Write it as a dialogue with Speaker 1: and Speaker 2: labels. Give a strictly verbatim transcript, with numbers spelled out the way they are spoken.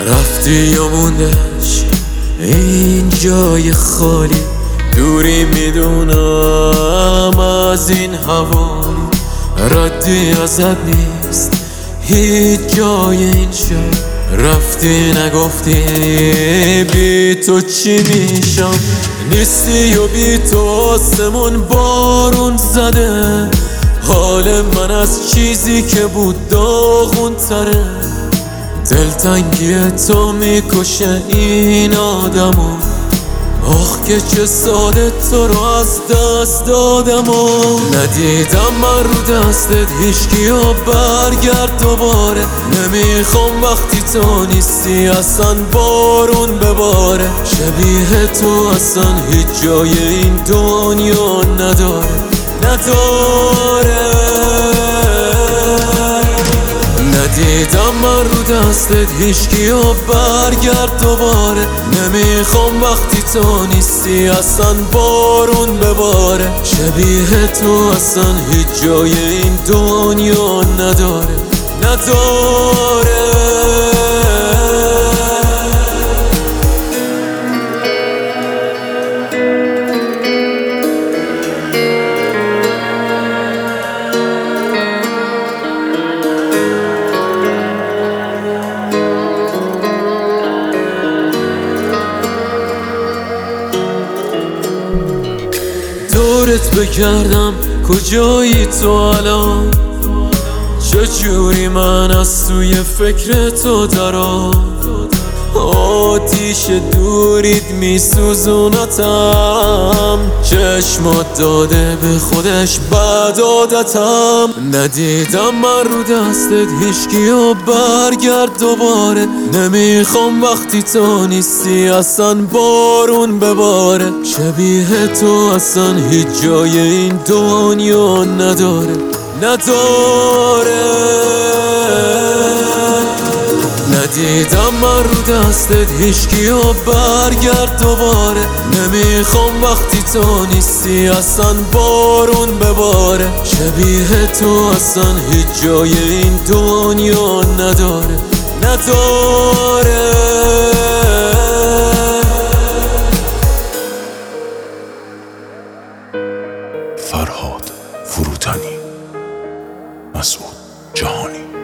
Speaker 1: رفتی و موندش این جای خالی، دوری میدونم از این حوالی، ردی ازت نیست هیچ جای این شهر. رفتی نگفتی بی تو چی میشم، نیستی و بی تو آسمون بارون زده، حال من از چیزی که بود داغون تره. دلتنگی تو میکشه این آدمو، آخ که چه ساده تو رو از دست دادم و ندیدم من رو دستت هیچکی و برگرد دوباره. نمیخوام وقتی تو نیستی اصلا بارون بباره، شبیه تو اصلا هیچ جای این دنیا نداره نداره. ندیدم من رو دستت هیچکی و برگرد دوباره، نمیخوام وقتی تو نیستی اصلا بارون بباره، شبیه تو اصلا هیچ جای این دنیا نداره نداره. دورت بگردم کجایی تو الان، چجوری من از توی فکر تو درام، آتیش دورید میسوزونتم، چشمات داده به خودش بد عادتم. ندیدم من رو دستت هیچکی و برگرد دوباره، نمیخوام وقتی تو نیستی اصلا بارون بباره، شبیه تو اصلا هیچ جای این دنیا نداره نداره. ندیدم من رو دستت هیچکی و برگرد دوباره، نمیخوام وقتی تو نیستی اصلا بارون بباره، شبیه تو اصلا هیچ جای این دنیا نداره نداره.
Speaker 2: فرهاد فروتنی، مسعود جهانی.